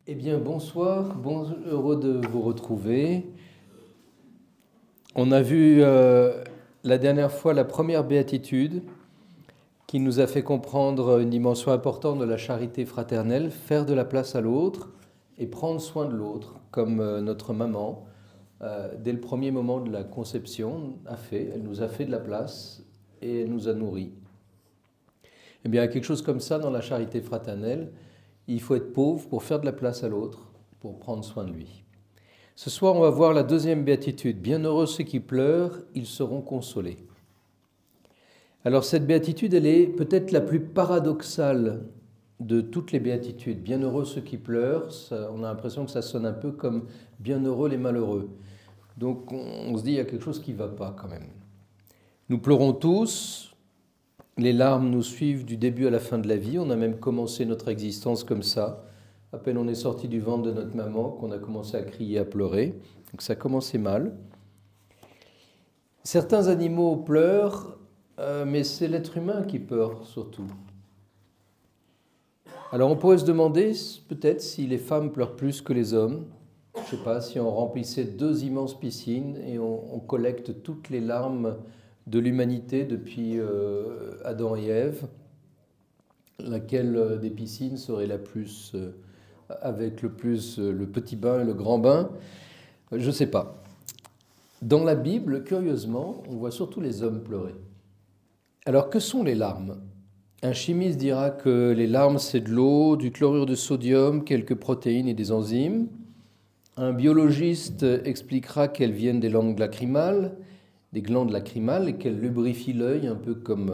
Eh bien, bonsoir, heureux de vous retrouver. On a vu la dernière fois la première béatitude qui nous a fait comprendre une dimension importante de la charité fraternelle, faire de la place à l'autre et prendre soin de l'autre, comme notre maman, dès le premier moment de la conception, a fait. Elle nous a fait de la place et elle nous a nourris. Eh bien, quelque chose comme ça dans la charité fraternelle, il faut être pauvre pour faire de la place à l'autre, pour prendre soin de lui. Ce soir, on va voir la deuxième béatitude. Bienheureux ceux qui pleurent, ils seront consolés. Alors cette béatitude, elle est peut-être la plus paradoxale de toutes les béatitudes. Bienheureux ceux qui pleurent, on a l'impression que ça sonne un peu comme bienheureux les malheureux. Donc on se dit, il y a quelque chose qui ne va pas quand même. Nous pleurons tous, les larmes nous suivent du début à la fin de la vie. On a même commencé notre existence comme ça. À peine on est sorti du ventre de notre maman qu'on a commencé à crier, à pleurer. Donc ça a commencé mal. Certains animaux pleurent, mais c'est l'être humain qui pleure surtout. Alors on pourrait se demander peut-être si les femmes pleurent plus que les hommes. Je ne sais pas, si on remplissait 2 immenses piscines et on collecte toutes les larmes de l'humanité depuis Adam et Ève, laquelle des piscines serait la plus, avec le petit bain et le grand bain, je ne sais pas. Dans la Bible, curieusement, on voit surtout les hommes pleurer. Alors que sont les larmes ? Un chimiste dira que les larmes, c'est de l'eau, du chlorure de sodium, quelques protéines et des enzymes. Un biologiste expliquera qu'elles viennent des glandes lacrymales, et qu'elles lubrifient l'œil, un peu comme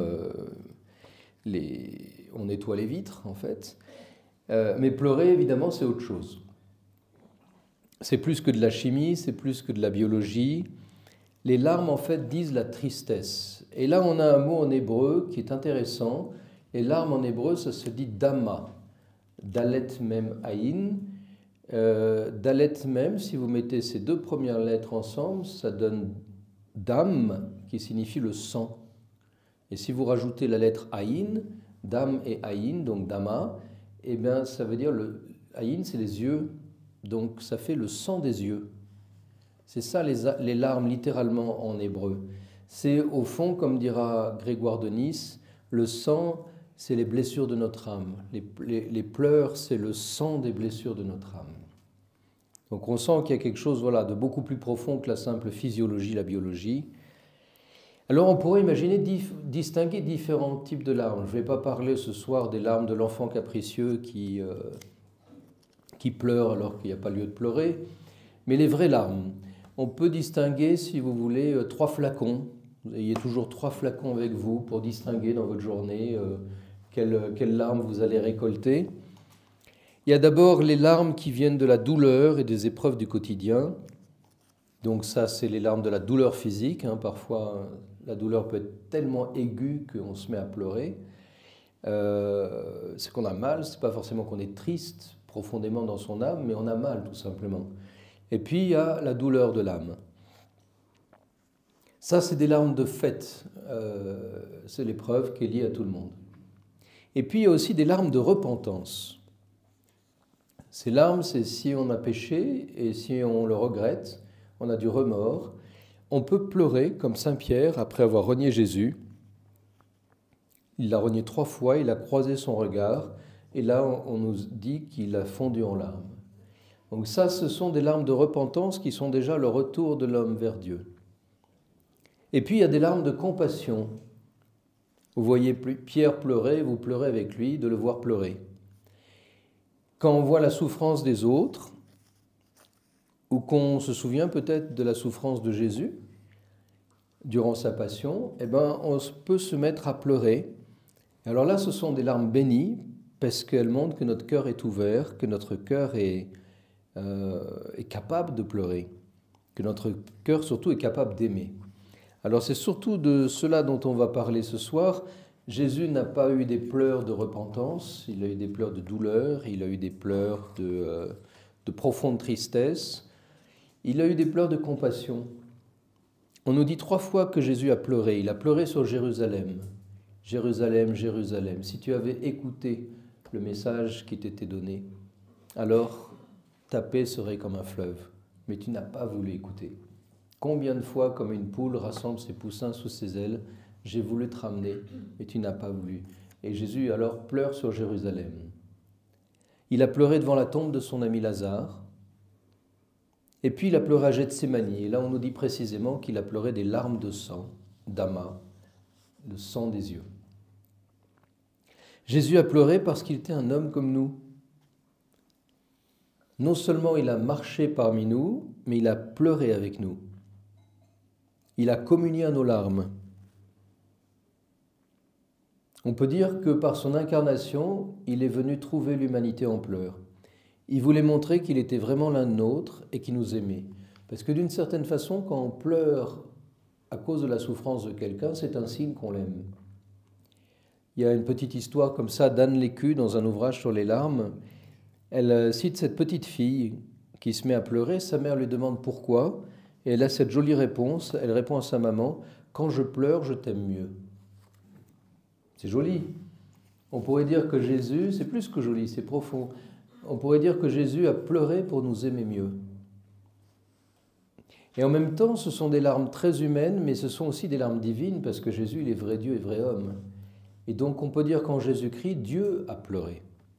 on nettoie les vitres, en fait. Mais pleurer, évidemment, c'est autre chose. C'est plus que de la chimie, c'est plus que de la biologie. Les larmes, en fait, disent la tristesse. Et là, on a un mot en hébreu qui est intéressant. Les larmes en hébreu, ça se dit dama. Dalet mem aïn. Dalet mem, si vous mettez ces 2 premières lettres ensemble, ça donne dam, qui signifie le sang. Et si vous rajoutez la lettre aïn, dam et aïn, donc dama, eh bien, ça veut dire aïn, c'est les yeux. Donc, ça fait le sang des yeux. C'est ça les larmes littéralement en hébreu. C'est au fond, comme dira Grégoire de Nice, le sang, c'est les blessures de notre âme. Les pleurs, c'est le sang des blessures de notre âme. Donc on sent qu'il y a quelque chose de beaucoup plus profond que la simple physiologie, la biologie. Alors on pourrait imaginer distinguer différents types de larmes. Je ne vais pas parler ce soir des larmes de l'enfant capricieux qui pleure alors qu'il n'y a pas lieu de pleurer, mais les vraies larmes. On peut distinguer, si vous voulez, 3 flacons. Vous ayez toujours 3 flacons avec vous pour distinguer dans votre journée quelles larmes vous allez récolter. Il y a d'abord les larmes qui viennent de la douleur et des épreuves du quotidien. Donc ça, c'est les larmes de la douleur physique. Parfois, la douleur peut être tellement aiguë qu'on se met à pleurer. C'est qu'on a mal, c'est pas forcément qu'on est triste profondément dans son âme, mais on a mal tout simplement. Et puis, il y a la douleur de l'âme. Ça, c'est des larmes de fête. C'est l'épreuve qui est liée à tout le monde. Et puis, il y a aussi des larmes de repentance. Ces larmes, c'est si on a péché et si on le regrette, on a du remords. On peut pleurer comme Saint Pierre après avoir renié Jésus. Il l'a renié 3 fois, il a croisé son regard, et là, on nous dit qu'il a fondu en larmes. Donc ça, ce sont des larmes de repentance qui sont déjà le retour de l'homme vers Dieu. Et puis, il y a des larmes de compassion. Vous voyez Pierre pleurer, vous pleurez avec lui, de le voir pleurer. Quand on voit la souffrance des autres, ou qu'on se souvient peut-être de la souffrance de Jésus durant sa passion, on peut se mettre à pleurer. Alors là, ce sont des larmes bénies, parce qu'elles montrent que notre cœur est ouvert, que notre cœur est capable de pleurer, que notre cœur surtout est capable d'aimer. Alors c'est surtout de cela dont on va parler ce soir. Jésus n'a pas eu des pleurs de repentance, il a eu des pleurs de douleur, il a eu des pleurs de profonde tristesse, il a eu des pleurs de compassion. On nous dit 3 fois que Jésus a pleuré. Il a pleuré sur Jérusalem. Jérusalem, Jérusalem, si tu avais écouté le message qui t'était donné, alors ta paix serait comme un fleuve. Mais tu n'as pas voulu écouter. Combien de fois, comme une poule rassemble ses poussins sous ses ailes, j'ai voulu te ramener, et tu n'as pas voulu. Et Jésus alors pleure sur Jérusalem. Il a pleuré devant la tombe de son ami Lazare, et puis il a pleuré à Gethsémani. Et là, on nous dit précisément qu'il a pleuré des larmes de sang, d'amas, le sang des yeux. Jésus a pleuré parce qu'il était un homme comme nous. Non seulement il a marché parmi nous, mais il a pleuré avec nous. Il a communié à nos larmes. On peut dire que par son incarnation, il est venu trouver l'humanité en pleurs. Il voulait montrer qu'il était vraiment l'un de nôtres et qu'il nous aimait. Parce que d'une certaine façon, quand on pleure à cause de la souffrance de quelqu'un, c'est un signe qu'on l'aime. Il y a une petite histoire comme ça d'Anne Lécu dans un ouvrage sur les larmes. Elle cite cette petite fille qui se met à pleurer. Sa mère lui demande pourquoi. Et elle a cette jolie réponse. Elle répond à sa maman, « Quand je pleure, je t'aime mieux. » C'est joli. On pourrait dire que Jésus, c'est plus que joli, c'est profond. On pourrait dire que Jésus a pleuré pour nous aimer mieux. Et en même temps, ce sont des larmes très humaines, mais ce sont aussi des larmes divines, parce que Jésus, il est vrai Dieu et vrai homme. Et donc on peut dire qu'en Jésus-Christ, Dieu a pleuré.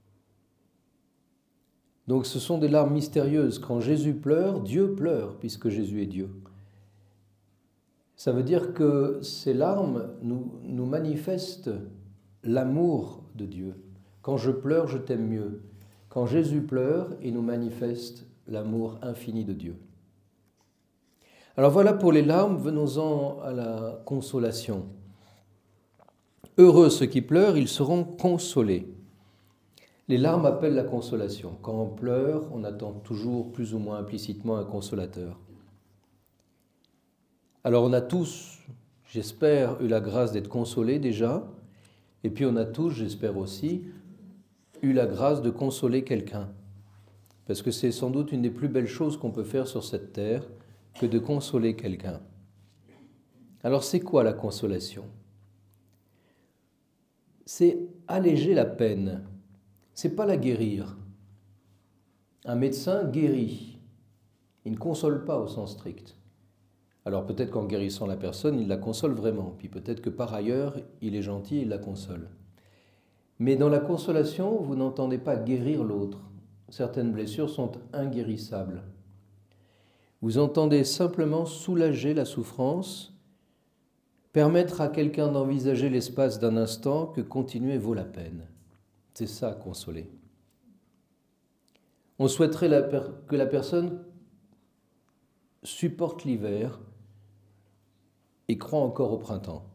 Donc ce sont des larmes mystérieuses. Quand Jésus pleure, Dieu pleure, puisque Jésus est Dieu. Ça veut dire que ces larmes nous manifestent l'amour de Dieu. Quand je pleure, je t'aime mieux. Quand Jésus pleure, il nous manifeste l'amour infini de Dieu. Alors voilà pour les larmes, venons-en à la consolation. Heureux ceux qui pleurent, ils seront consolés. Les larmes appellent la consolation. Quand on pleure, on attend toujours plus ou moins implicitement un consolateur. Alors on a tous, j'espère, eu la grâce d'être consolés déjà, et puis on a tous, j'espère aussi, eu la grâce de consoler quelqu'un. Parce que c'est sans doute une des plus belles choses qu'on peut faire sur cette terre que de consoler quelqu'un. Alors c'est quoi la consolation ? C'est alléger la peine. C'est pas la guérir. Un médecin guérit. Il ne console pas au sens strict. Alors peut-être qu'en guérissant la personne, il la console vraiment. Puis peut-être que par ailleurs, il est gentil et il la console. Mais dans la consolation, vous n'entendez pas guérir l'autre. Certaines blessures sont inguérissables. Vous entendez simplement soulager la souffrance, permettre à quelqu'un d'envisager l'espace d'un instant que continuer vaut la peine. C'est ça, consoler. On souhaiterait que la personne supporte l'hiver et croit encore au printemps.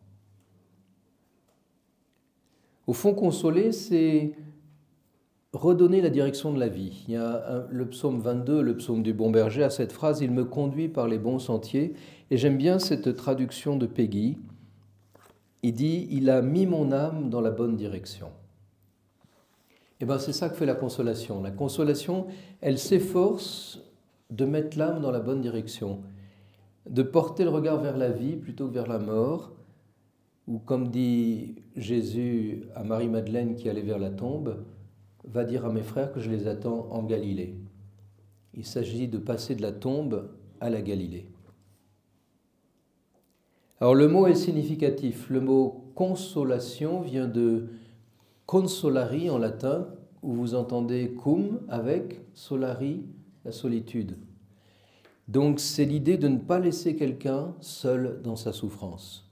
Au fond, consoler, c'est redonner la direction de la vie. Il y a le psaume 22, le psaume du bon berger, a cette phrase « Il me conduit par les bons sentiers ». Et j'aime bien cette traduction de Peggy. Il dit « Il a mis mon âme dans la bonne direction ». Et bien c'est ça que fait la consolation. La consolation, elle s'efforce de mettre l'âme dans la bonne direction, de porter le regard vers la vie plutôt que vers la mort, ou comme dit Jésus à Marie-Madeleine qui allait vers la tombe, va dire à mes frères que je les attends en Galilée. Il s'agit de passer de la tombe à la Galilée. Alors le mot est significatif. Le mot consolation vient de consolari en latin, où vous entendez cum avec solari, la solitude. Donc c'est l'idée de ne pas laisser quelqu'un seul dans sa souffrance.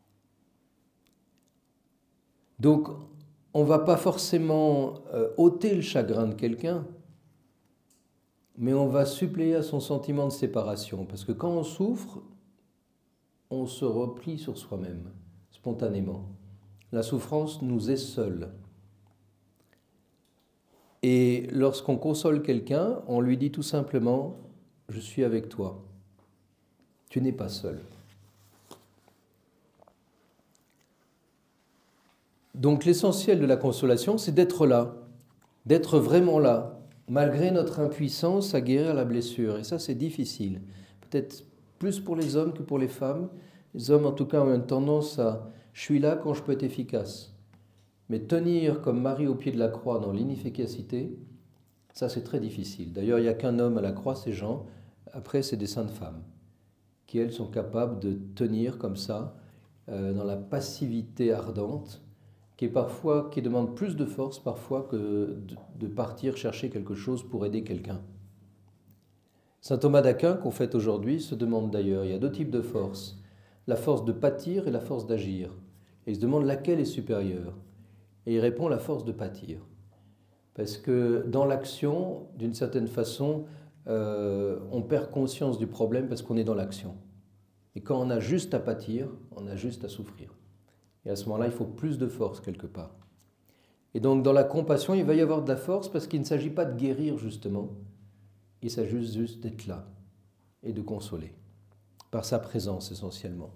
Donc on ne va pas forcément ôter le chagrin de quelqu'un, mais on va suppléer à son sentiment de séparation. Parce que quand on souffre, on se replie sur soi-même, spontanément. La souffrance nous est seule. Et lorsqu'on console quelqu'un, on lui dit tout simplement « Je suis avec toi. Tu n'es pas seul. » Donc l'essentiel de la consolation, c'est d'être là, d'être vraiment là, malgré notre impuissance à guérir la blessure. Et ça, c'est difficile. Peut-être plus pour les hommes que pour les femmes. Les hommes, en tout cas, ont une tendance à « je suis là quand je peux être efficace ». Mais tenir comme Marie au pied de la croix dans l'inefficacité, Ça, c'est très difficile. D'ailleurs, il n'y a qu'un homme à la croix, c'est Jean. Après, c'est des saintes femmes qui, elles, sont capables de tenir comme ça, dans la passivité ardente, qui demande plus de force parfois que de partir chercher quelque chose pour aider quelqu'un. Saint Thomas d'Aquin, qu'on fête aujourd'hui, se demande d'ailleurs, il y a deux types de force, la force de pâtir et la force d'agir. Et il se demande laquelle est supérieure. Et il répond la force de pâtir. Parce que dans l'action, d'une certaine façon, on perd conscience du problème parce qu'on est dans l'action. Et quand on a juste à pâtir, on a juste à souffrir. Et à ce moment-là, il faut plus de force quelque part. Et donc dans la compassion, il va y avoir de la force parce qu'il ne s'agit pas de guérir justement, il s'agit juste d'être là et de consoler, par sa présence essentiellement.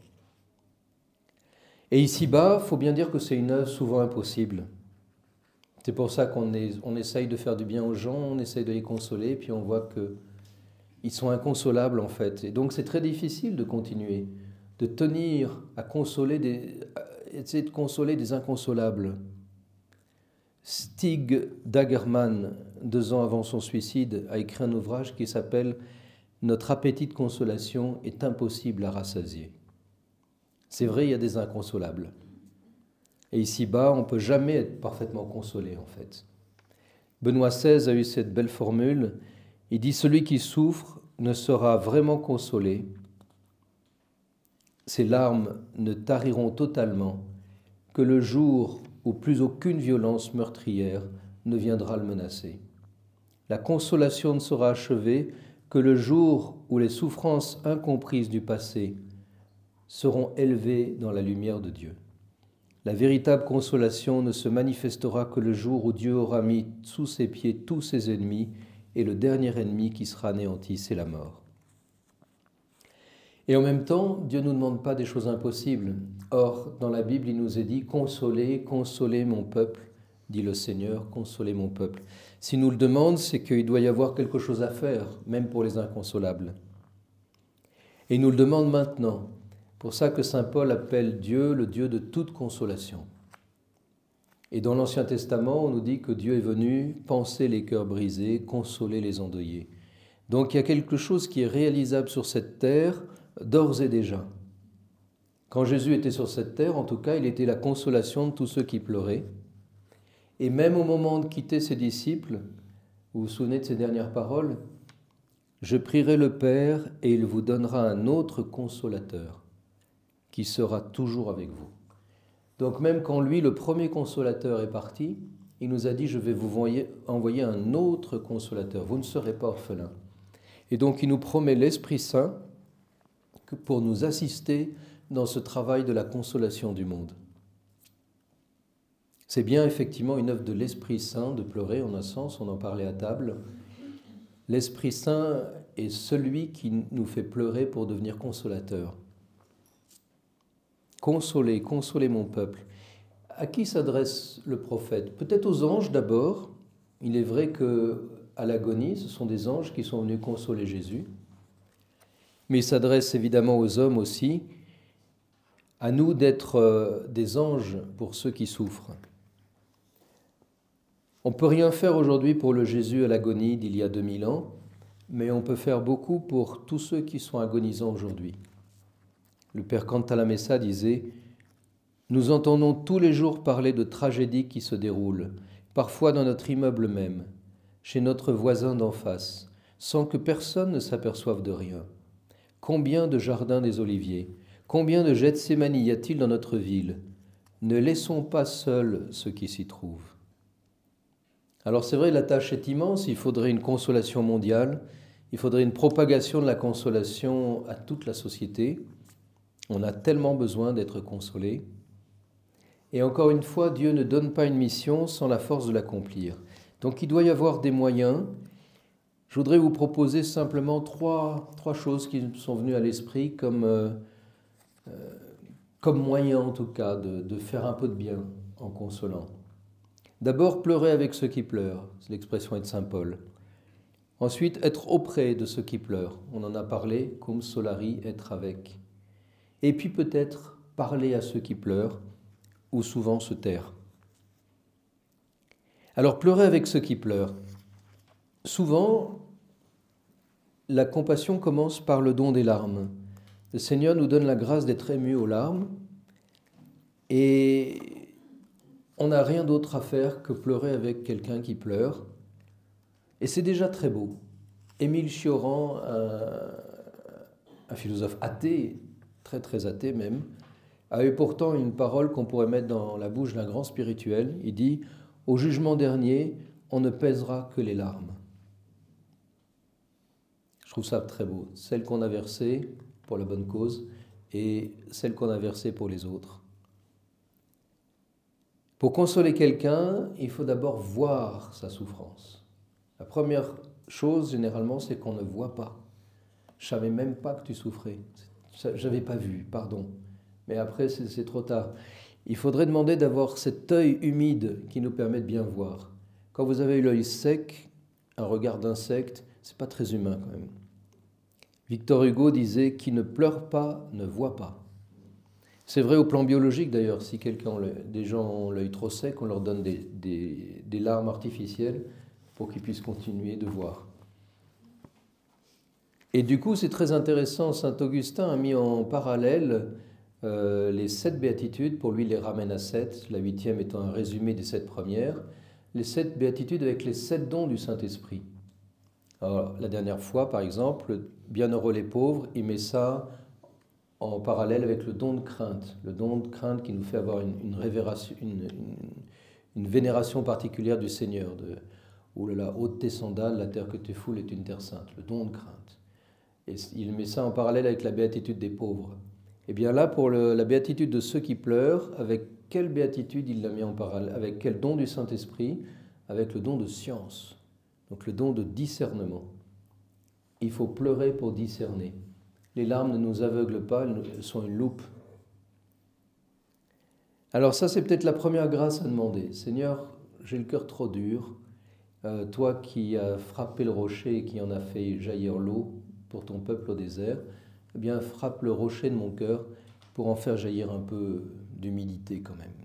Et ici-bas, il faut bien dire que c'est une œuvre souvent impossible. C'est pour ça qu'on essaye de faire du bien aux gens, on essaye de les consoler, puis on voit qu'ils sont inconsolables en fait. Et donc c'est très difficile de continuer, de tenir à essayer de consoler des inconsolables. Stig Dagerman, 2 ans avant son suicide, a écrit un ouvrage qui s'appelle « Notre appétit de consolation est impossible à rassasier ». C'est vrai, il y a des inconsolables. Et ici-bas, on ne peut jamais être parfaitement consolé, en fait. Benoît XVI a eu cette belle formule. Il dit « Celui qui souffre ne sera vraiment consolé. Ses larmes ne tariront totalement que le jour où plus aucune violence meurtrière ne viendra le menacer. La consolation ne sera achevée que le jour où les souffrances incomprises du passé seront élevées dans la lumière de Dieu. La véritable consolation ne se manifestera que le jour où Dieu aura mis sous ses pieds tous ses ennemis, et le dernier ennemi qui sera anéanti, c'est la mort. » Et en même temps, Dieu ne nous demande pas des choses impossibles. Or, dans la Bible, il nous est dit « Consolez, consolez mon peuple », dit le Seigneur, « Consolez mon peuple ». S'il nous le demande, c'est qu'il doit y avoir quelque chose à faire, même pour les inconsolables. Et il nous le demande maintenant. Pour ça que saint Paul appelle Dieu le Dieu de toute consolation. Et dans l'Ancien Testament, on nous dit que Dieu est venu panser les cœurs brisés, consoler les endeuillés. Donc il y a quelque chose qui est réalisable sur cette terre, d'ores et déjà. Quand Jésus était sur cette terre, en tout cas, il était la consolation de tous ceux qui pleuraient. Et même au moment de quitter ses disciples, vous vous souvenez de ces dernières paroles ? « Je prierai le Père et il vous donnera un autre consolateur qui sera toujours avec vous. » Donc même quand lui, le premier consolateur, est parti, il nous a dit « Je vais vous envoyer un autre consolateur, vous ne serez pas orphelins. » Et donc il nous promet l'Esprit Saint pour nous assister dans ce travail de la consolation du monde. C'est bien effectivement une œuvre de l'Esprit Saint de pleurer, en un sens, on en parlait à table. L'Esprit Saint est celui qui nous fait pleurer pour devenir consolateur. Consolez, consolez mon peuple. À qui s'adresse le prophète ? Peut-être aux anges d'abord. Il est vrai qu'à l'agonie, ce sont des anges qui sont venus consoler Jésus. Mais il s'adresse évidemment aux hommes aussi. À nous d'être des anges pour ceux qui souffrent. On ne peut rien faire aujourd'hui pour le Jésus à l'agonie d'il y a 2000 ans, mais on peut faire beaucoup pour tous ceux qui sont agonisants aujourd'hui. Le père Cantalamessa disait « Nous entendons tous les jours parler de tragédies qui se déroulent, parfois dans notre immeuble même, chez notre voisin d'en face, sans que personne ne s'aperçoive de rien. Combien de jardins des Oliviers, combien de Gethsémani y a-t-il dans notre ville ? Ne laissons pas seuls ceux qui s'y trouvent. » Alors c'est vrai, la tâche est immense, il faudrait une consolation mondiale, il faudrait une propagation de la consolation à toute la société. On a tellement besoin d'être consolés. Et encore une fois, Dieu ne donne pas une mission sans la force de l'accomplir. Donc il doit y avoir des moyens. Je voudrais vous proposer simplement trois choses qui me sont venues à l'esprit comme moyen en tout cas de faire un peu de bien en consolant. D'abord, pleurer avec ceux qui pleurent, c'est l'expression de saint Paul. Ensuite, être auprès de ceux qui pleurent. On en a parlé, cum solari, être avec. Et puis peut-être parler à ceux qui pleurent, ou souvent se taire. Alors pleurer avec ceux qui pleurent. Souvent, la compassion commence par le don des larmes. Le Seigneur nous donne la grâce d'être ému aux larmes et on n'a rien d'autre à faire que pleurer avec quelqu'un qui pleure. Et c'est déjà très beau. Émile Cioran, un philosophe athée, très très athée même, a eu pourtant une parole qu'on pourrait mettre dans la bouche d'un grand spirituel. Il dit « Au jugement dernier, on ne pèsera que les larmes ». Je trouve ça très beau. Celles qu'on a versées pour la bonne cause et celles qu'on a versées pour les autres. Pour consoler quelqu'un, il faut d'abord voir sa souffrance. La première chose, généralement, c'est qu'on ne voit pas. Je ne savais même pas que tu souffrais. Je n'avais pas vu, pardon. Mais après, c'est trop tard. Il faudrait demander d'avoir cet œil humide qui nous permet de bien voir. Quand vous avez eu l'œil sec, un regard d'insecte, c'est pas très humain quand même. Victor Hugo disait « Qui ne pleure pas ne voit pas ». C'est vrai au plan biologique d'ailleurs. Si des gens ont l'œil trop sec, on leur donne des larmes artificielles pour qu'ils puissent continuer de voir. Et du coup, c'est très intéressant. Saint Augustin a mis en parallèle les 7 béatitudes. Pour lui, il les ramène à 7, la 8e étant un résumé des 7 premières. Les 7 béatitudes avec les 7 dons du Saint-Esprit. Alors, la dernière fois, par exemple, bienheureux les pauvres, il met ça en parallèle avec le don de crainte. Le don de crainte qui nous fait avoir une vénération particulière du Seigneur. Oh là là, ôte tes sandales, la terre que tu foules est une terre sainte. Le don de crainte. Et il met ça en parallèle avec la béatitude des pauvres. Et bien là, pour la béatitude de ceux qui pleurent, avec quelle béatitude il l'a mis en parallèle? Avec quel don du Saint-Esprit? Avec le don de science. Donc le don de discernement. Il faut pleurer pour discerner. Les larmes ne nous aveuglent pas, elles sont une loupe. Alors ça, c'est peut-être la première grâce à demander. Seigneur, j'ai le cœur trop dur. Toi qui as frappé le rocher et qui en as fait jaillir l'eau pour ton peuple au désert, eh bien frappe le rocher de mon cœur pour en faire jaillir un peu d'humilité quand même.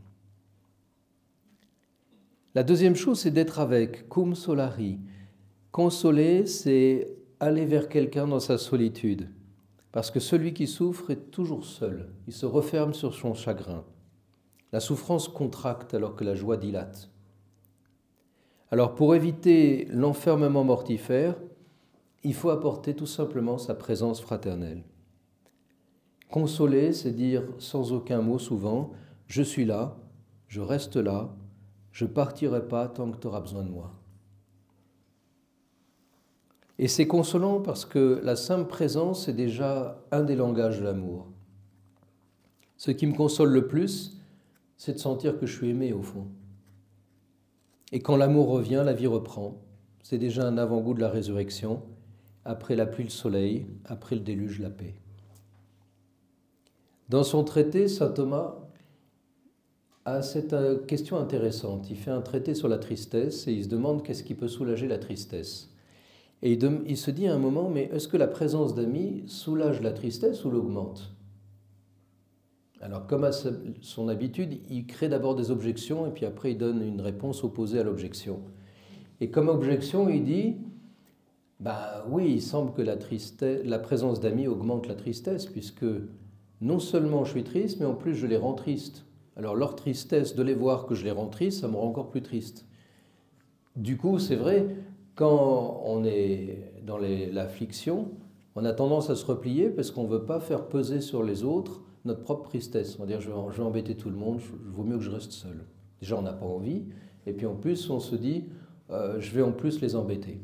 La deuxième chose, c'est d'être avec, cum solari. Consoler, c'est aller vers quelqu'un dans sa solitude. Parce que celui qui souffre est toujours seul. Il se referme sur son chagrin. La souffrance contracte alors que la joie dilate. Alors pour éviter l'enfermement mortifère, il faut apporter tout simplement sa présence fraternelle. Consoler, c'est dire sans aucun mot souvent « je suis là, je reste là, je ne partirai pas tant que tu auras besoin de moi ». Et c'est consolant parce que la simple présence est déjà un des langages de l'amour. Ce qui me console le plus, c'est de sentir que je suis aimé au fond. Et quand l'amour revient, la vie reprend. C'est déjà un avant-goût de la résurrection. Après la pluie, le soleil. Après le déluge, la paix. Dans son traité, saint Thomas a cette question intéressante. Il fait un traité sur la tristesse et il se demande qu'est-ce qui peut soulager la tristesse. Et il se dit à un moment, mais est-ce que la présence d'amis soulage la tristesse ou l'augmente? Alors, comme à son habitude, il crée d'abord des objections et puis après il donne une réponse opposée à l'objection. Et comme objection, il dit, oui, il semble que la présence d'amis augmente la tristesse, puisque non seulement je suis triste, mais en plus je les rends tristes. Alors leur tristesse, de les voir que je les rends tristes, ça me rend encore plus triste. Du coup, c'est vrai, quand on est dans l'affliction, on a tendance à se replier parce qu'on ne veut pas faire peser sur les autres notre propre tristesse. On va dire, je vais embêter tout le monde, il vaut mieux que je reste seul. Déjà, on n'a pas envie, et puis en plus, on se dit, je vais en plus les embêter.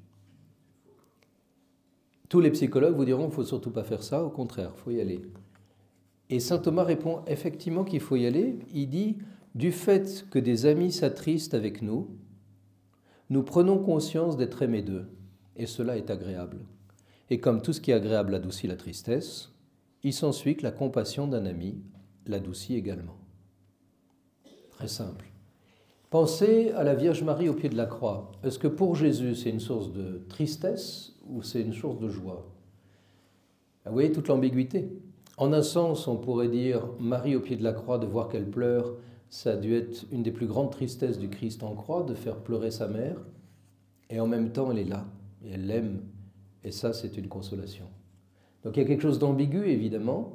Tous les psychologues vous diront qu'il ne faut surtout pas faire ça, au contraire, il faut y aller. Et saint Thomas répond effectivement qu'il faut y aller. Il dit, du fait que des amis s'attristent avec nous, nous prenons conscience d'être aimés d'eux, et cela est agréable. Et comme tout ce qui est agréable adoucit la tristesse, il s'ensuit que la compassion d'un ami l'adoucit également. Très simple. Pensez à la Vierge Marie au pied de la croix. Est-ce que pour Jésus, c'est une source de tristesse ou c'est une source de joie? Vous voyez toute l'ambiguïté. En un sens, on pourrait dire Marie au pied de la croix, de voir qu'elle pleure, ça a dû être une des plus grandes tristesses du Christ en croix, de faire pleurer sa mère. Et en même temps, elle est là, et elle l'aime, et ça, c'est une consolation. Donc il y a quelque chose d'ambigu, évidemment,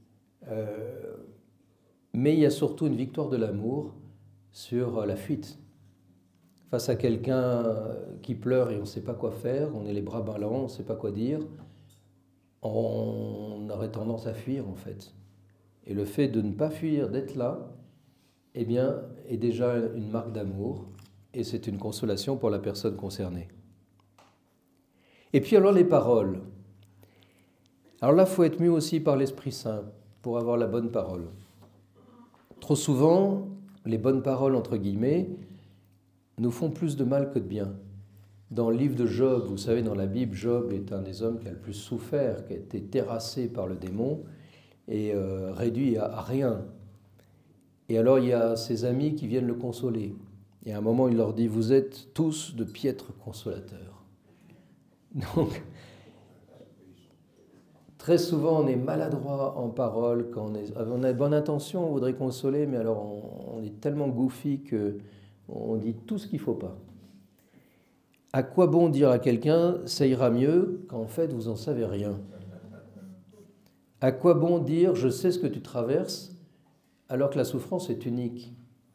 mais il y a surtout une victoire de l'amour sur la fuite. Face à quelqu'un qui pleure et on ne sait pas quoi faire, on est les bras ballants, on ne sait pas quoi dire, on aurait tendance à fuir en fait. Et le fait de ne pas fuir, d'être là, eh bien, est déjà une marque d'amour et c'est une consolation pour la personne concernée. Et puis alors les paroles. Alors là, il faut être mu aussi par l'Esprit Saint pour avoir la bonne parole. Trop souvent, les bonnes paroles, entre guillemets, nous font plus de mal que de bien. Dans le livre de Job, vous savez, dans la Bible, Job est un des hommes qui a le plus souffert, qui a été terrassé par le démon et réduit à rien. Et alors, il y a ses amis qui viennent le consoler. Et à un moment, il leur dit « Vous êtes tous de piètres consolateurs. » Donc, très souvent, on est maladroit en parole. Quand on a bonne intention, on voudrait consoler, mais alors on est tellement goofy qu'on dit tout ce qu'il ne faut pas. À quoi bon dire à quelqu'un « ça ira mieux » quand en fait, vous n'en savez rien? À quoi bon dire « je sais ce que tu traverses » alors que la souffrance est unique?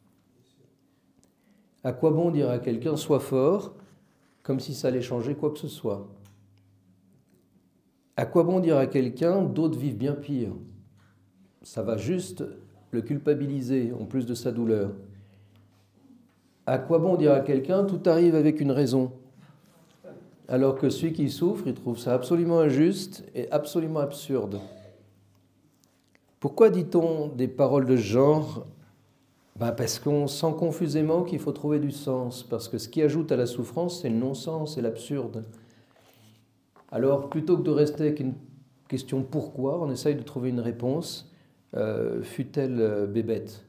À quoi bon dire à quelqu'un « sois fort » comme si ça allait changer quoi que ce soit? À quoi bon dire à quelqu'un « d'autres vivent bien pire » Ça va juste le culpabiliser en plus de sa douleur. À quoi bon dire à quelqu'un « tout arrive avec une raison » alors que celui qui souffre, il trouve ça absolument injuste et absolument absurde. Pourquoi dit-on des paroles de ce genre? Parce qu'on sent confusément qu'il faut trouver du sens, parce que ce qui ajoute à la souffrance, c'est le non-sens et l'absurde. Alors, plutôt que de rester avec une question « pourquoi ?», on essaye de trouver une réponse, fût-elle bébête.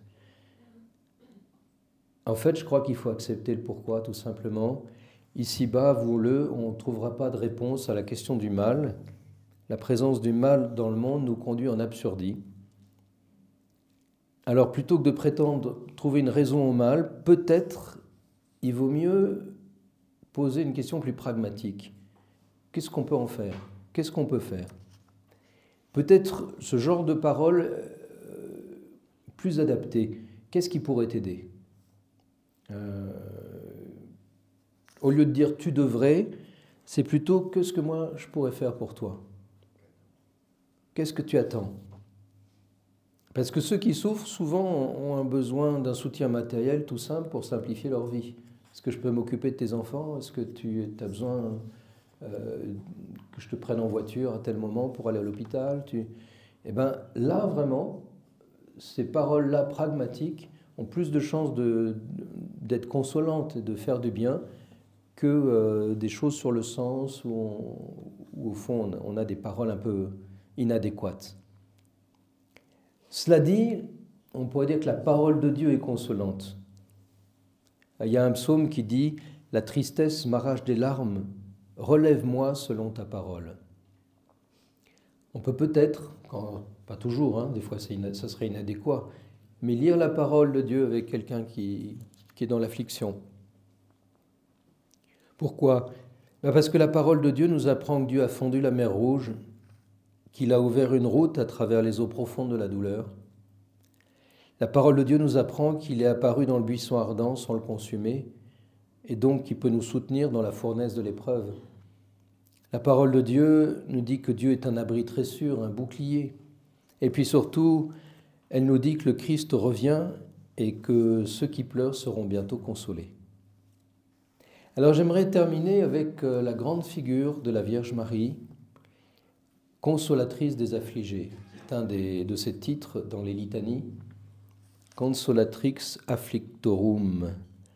En fait, je crois qu'il faut accepter le pourquoi, tout simplement. Ici-bas, avouons-le, on ne trouvera pas de réponse à la question du mal. La présence du mal dans le monde nous conduit en absurdie. Alors, plutôt que de prétendre trouver une raison au mal, peut-être il vaut mieux poser une question plus pragmatique. Qu'est-ce qu'on peut en faire? Qu'est-ce qu'on peut faire? Peut-être ce genre de parole plus adaptée. Qu'est-ce qui pourrait t'aider? Au lieu de dire « tu devrais », c'est plutôt « qu'est-ce que moi je pourrais faire pour toi ?» Qu'est-ce que tu attends? Parce que ceux qui souffrent, souvent, ont un besoin d'un soutien matériel tout simple pour simplifier leur vie. Est-ce que je peux m'occuper de tes enfants? Est-ce que tu as besoin que je te prenne en voiture à tel moment pour aller à l'hôpital? Eh bien, là, vraiment, ces paroles-là pragmatiques ont plus de chances d'être consolantes et de faire du bien que des choses sur le sens où au fond, on a des paroles un peu inadéquates. Cela dit, on pourrait dire que la parole de Dieu est consolante. Il y a un psaume qui dit « La tristesse m'arrache des larmes, relève-moi selon ta parole ». On peut peut-être, pas toujours, des fois ça serait inadéquat, mais lire la parole de Dieu avec quelqu'un qui est dans l'affliction. Pourquoi? Parce que la parole de Dieu nous apprend que Dieu a fondu la mer Rouge, qu'il a ouvert une route à travers les eaux profondes de la douleur. La parole de Dieu nous apprend qu'il est apparu dans le buisson ardent sans le consumer, et donc qu'il peut nous soutenir dans la fournaise de l'épreuve. La parole de Dieu nous dit que Dieu est un abri très sûr, un bouclier. Et puis surtout, elle nous dit que le Christ revient et que ceux qui pleurent seront bientôt consolés. Alors j'aimerais terminer avec la grande figure de la Vierge Marie, consolatrice des affligés. C'est un de ses titres dans les litanies, Consolatrix afflictorum.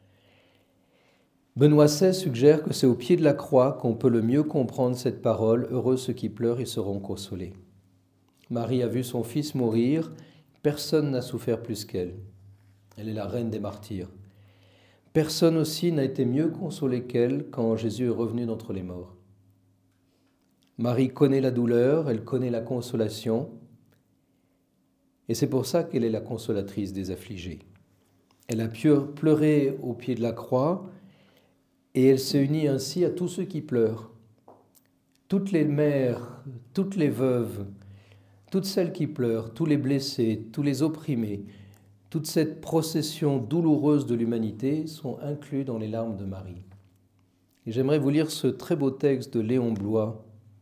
Benoît XVI suggère que c'est au pied de la croix qu'on peut le mieux comprendre cette parole « Heureux ceux qui pleurent, ils seront consolés ». Marie a vu son fils mourir, personne n'a souffert plus qu'elle. Elle est la reine des martyrs. Personne aussi n'a été mieux consolé qu'elle quand Jésus est revenu d'entre les morts. Marie connaît la douleur, elle connaît la consolation, et c'est pour ça qu'elle est la consolatrice des affligés. Elle a pleuré au pied de la croix, et elle se unit ainsi à tous ceux qui pleurent. Toutes les mères, toutes les veuves, toutes celles qui pleurent, tous les blessés, tous les opprimés, toute cette procession douloureuse de l'humanité sont inclus dans les larmes de Marie. Et j'aimerais vous lire ce très beau texte de Léon Bloy.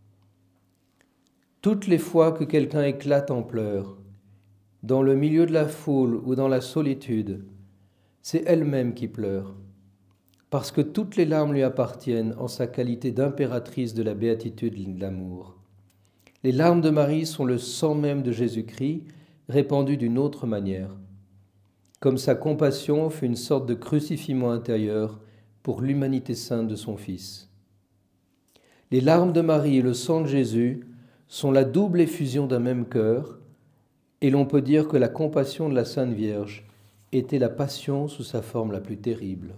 Toutes les fois que quelqu'un éclate en pleurs, dans le milieu de la foule ou dans la solitude, c'est elle-même qui pleure, parce que toutes les larmes lui appartiennent en sa qualité d'impératrice de la béatitude de l'amour. Les larmes de Marie sont le sang même de Jésus-Christ, répandu d'une autre manière, comme sa compassion fut une sorte de crucifixion intérieur pour l'humanité sainte de son Fils. Les larmes de Marie et le sang de Jésus sont la double effusion d'un même cœur, et l'on peut dire que la compassion de la Sainte Vierge était la passion sous sa forme la plus terrible.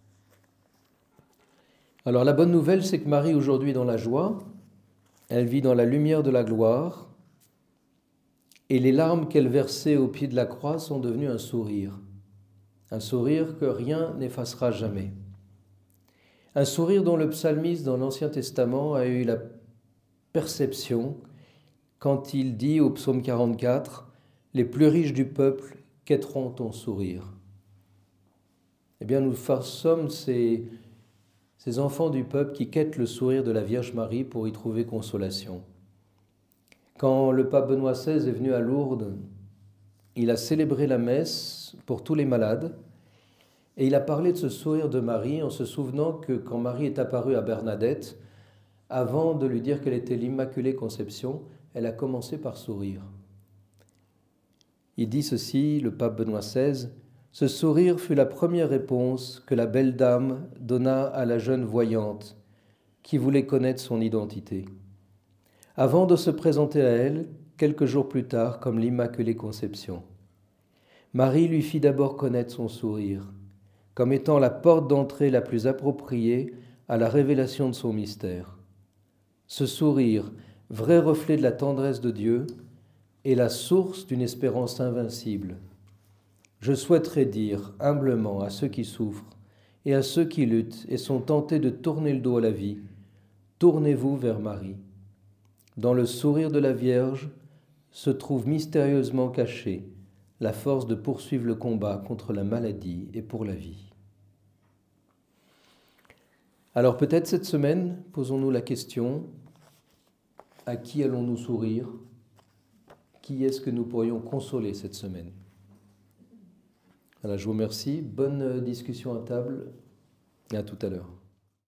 Alors la bonne nouvelle, c'est que Marie aujourd'hui est dans la joie, elle vit dans la lumière de la gloire, et les larmes qu'elle versait au pied de la croix sont devenues un sourire que rien n'effacera jamais. Un sourire dont le psalmiste dans l'Ancien Testament a eu la perception quand il dit au psaume 44 « Les plus riches du peuple quêteront ton sourire ». Eh bien, nous sommes ces enfants du peuple qui quêtent le sourire de la Vierge Marie pour y trouver consolation. Quand le pape Benoît XVI est venu à Lourdes, il a célébré la messe pour tous les malades et il a parlé de ce sourire de Marie en se souvenant que quand Marie est apparue à Bernadette, avant de lui dire qu'elle était l'Immaculée Conception, elle a commencé par sourire. Il dit ceci, le pape Benoît XVI, « Ce sourire fut la première réponse que la belle dame donna à la jeune voyante qui voulait connaître son identité. Avant de se présenter à elle, quelques jours plus tard, comme l'Immaculée Conception. Marie lui fit d'abord connaître son sourire, comme étant la porte d'entrée la plus appropriée à la révélation de son mystère. Ce sourire, vrai reflet de la tendresse de Dieu, est la source d'une espérance invincible. Je souhaiterais dire humblement à ceux qui souffrent et à ceux qui luttent et sont tentés de tourner le dos à la vie, tournez-vous vers Marie. Dans le sourire de la Vierge se trouve mystérieusement cachée la force de poursuivre le combat contre la maladie et pour la vie. Alors peut-être cette semaine, posons-nous la question, à qui allons-nous sourire ? Qui est-ce que nous pourrions consoler cette semaine ? Voilà, je vous remercie. Bonne discussion à table et à tout à l'heure.